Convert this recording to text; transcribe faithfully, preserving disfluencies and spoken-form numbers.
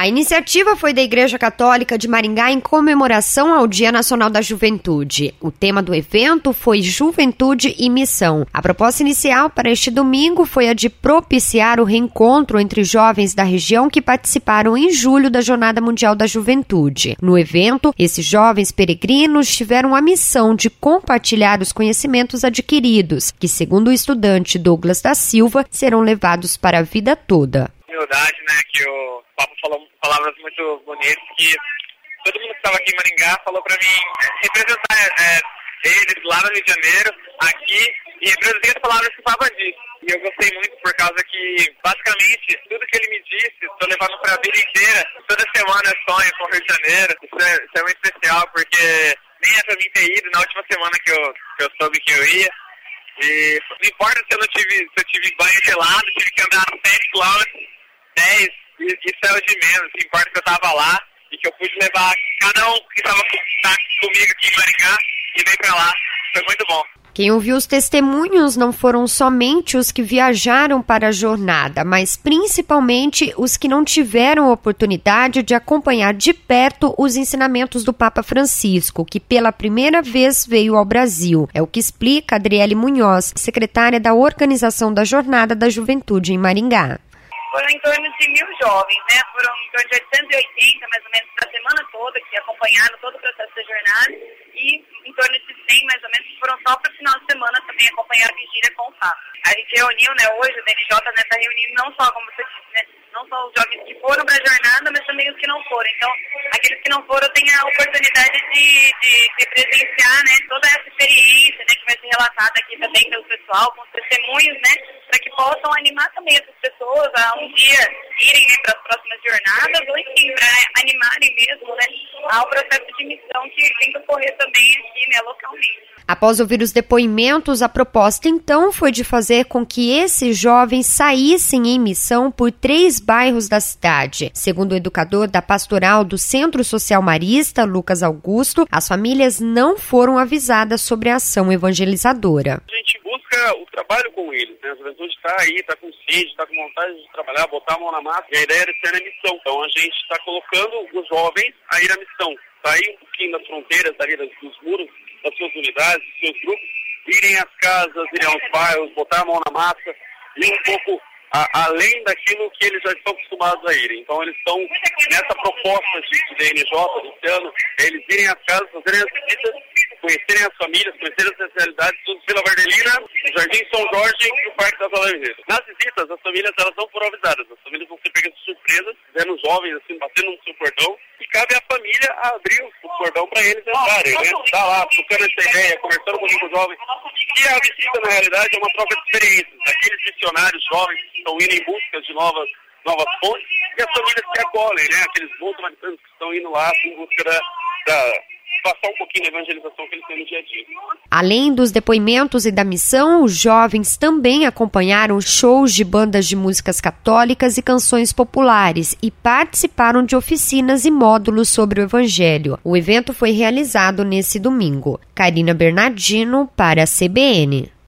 A iniciativa foi da Igreja Católica de Maringá em comemoração ao Dia Nacional da Juventude. O tema do evento foi Juventude e Missão. A proposta inicial para este domingo foi a de propiciar o reencontro entre jovens da região que participaram em julho da Jornada Mundial da Juventude. No evento, esses jovens peregrinos tiveram a missão de compartilhar os conhecimentos adquiridos, que, segundo o estudante Douglas da Silva, serão levados para a vida toda. Humildade, né, que o Papa falou palavras muito bonitas, que todo mundo que estava aqui em Maringá falou para mim representar é, eles lá no Rio de Janeiro, aqui, e reproduzir as palavras que o Papa disse. E eu gostei muito por causa que, basicamente, tudo que ele me disse, estou levando para a vida inteira. Toda semana eu sonho com o Rio de Janeiro. Isso é, isso é muito especial, porque nem é para mim ter ido na última semana que eu, que eu soube que eu ia. E não importa se eu não tive, se eu tive banho gelado, tive que andar sete quilômetros, dez, isso é o de menos. O que importa é que eu estava lá e que eu pude levar cada um que estava comigo aqui em Maringá e veio para lá. Foi muito bom. Quem ouviu os testemunhos não foram somente os que viajaram para a jornada, mas principalmente os que não tiveram oportunidade de acompanhar de perto os ensinamentos do Papa Francisco, que pela primeira vez veio ao Brasil. É o que explica Adriele Munhoz, secretária da Organização da Jornada da Juventude em Maringá. Foram em torno de mil jovens, né? Foram em torno de oitocentos e oitenta, mais ou menos, da semana toda, que acompanharam todo o processo da jornada, e em torno de cem, mais ou menos, que foram só para o final de semana também acompanhar a vigília com o Papa. A gente reuniu, né, hoje, o D N J nessa reunião, não só, como você disse, né, não só os jovens que foram para a jornada, mas também os que não foram. Então, aqueles que não foram têm a oportunidade de, de, de presenciar, né, toda essa experiência, né, que vai ser relatada aqui também pelo pessoal, com os testemunhos, né, para que possam animar também essas pessoas a um dia irem, né, para as próximas jornadas, ou enfim, para animarem mesmo, né, ao processo de missão que tem que ocorrer também aqui, né, localmente. Após ouvir os depoimentos, a proposta então foi de fazer com que esses jovens saíssem em missão por três bairros da cidade. Segundo o educador da pastoral do Centro Social Marista, Lucas Augusto, as famílias não foram avisadas sobre a ação evangelizadora. A gente busca o trabalho com eles, né? A juventude está aí, está com sede, está com vontade de trabalhar, botar a mão na massa, e a ideia é ser a missão. Então a gente está colocando os jovens a ir à missão, sair um pouquinho das fronteiras, ali dos muros, das suas unidades, dos seus grupos, irem às casas, irem aos bairros, botar a mão na massa, e um pouco a, além daquilo que eles já estão acostumados a irem. Então eles estão nessa proposta de, de D N J desse ano, eles irem às casas, fazerem as visitas, conhecerem as famílias, conhecerem as especialidades, tudo pela Vardelina, Jardim São Jorge e o Parque das Alamedas. Nas visitas, as famílias elas não foram avisadas, as famílias vão ser pegas de surpresa, vendo jovens assim, batendo no seu portão, e cabe à família abrir o cordão para eles entrarem, né? Tá lá, trocando essa ideia, conversando com os jovens. E a visita, na realidade, é uma troca de experiências. Aqueles missionários jovens que estão indo em busca de novas, novas fontes, e as famílias que acolhem, né? Aqueles bons samaritanos que estão indo lá em busca da, da passar um pouquinho da evangelização que eles têm no dia a dia. Além dos depoimentos e da missão, os jovens também acompanharam shows de bandas de músicas católicas e canções populares e participaram de oficinas e módulos sobre o Evangelho. O evento foi realizado nesse domingo. Karina Bernardino para a C B N.